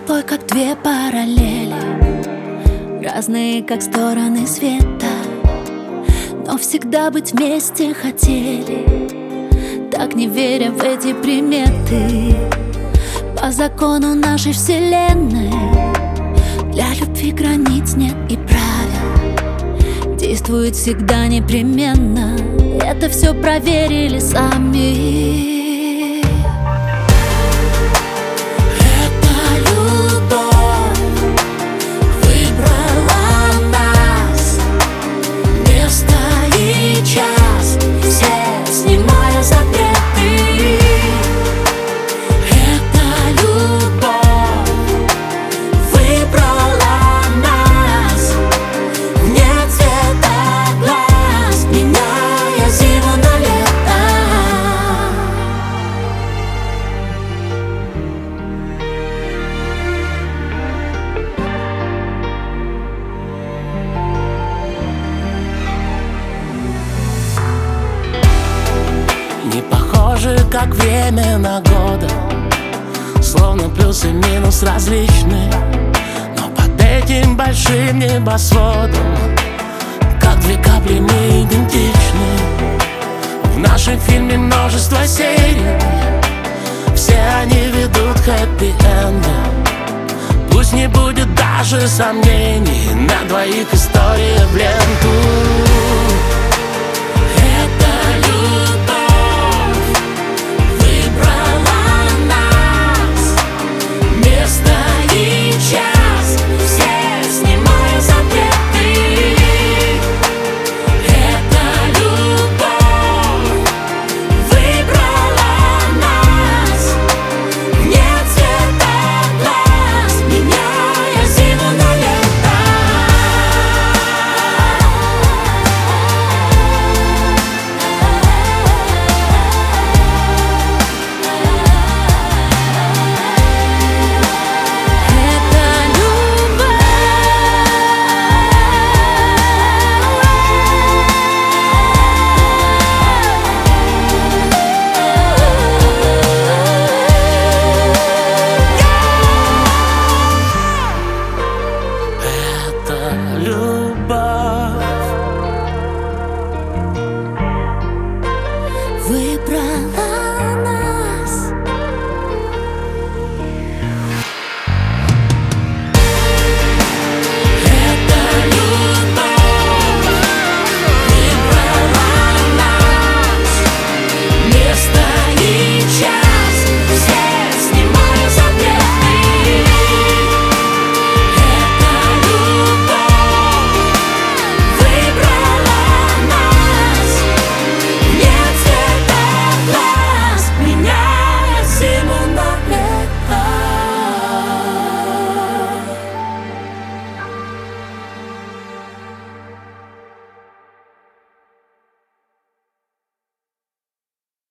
тобой как две параллели, разные как стороны света, но всегда быть вместе хотели, так не веря в эти приметы. По закону нашей вселенной для любви границ нет и правил, действует всегда непременно. Это все проверили сами. Не похоже, как время на годы, словно плюс и минус различны, но под этим большим небосводом как две капли мы идентичны. В нашем фильме множество серий, все они ведут к хэппи-энду. Пусть не будет даже сомнений, на двоих история в ленту.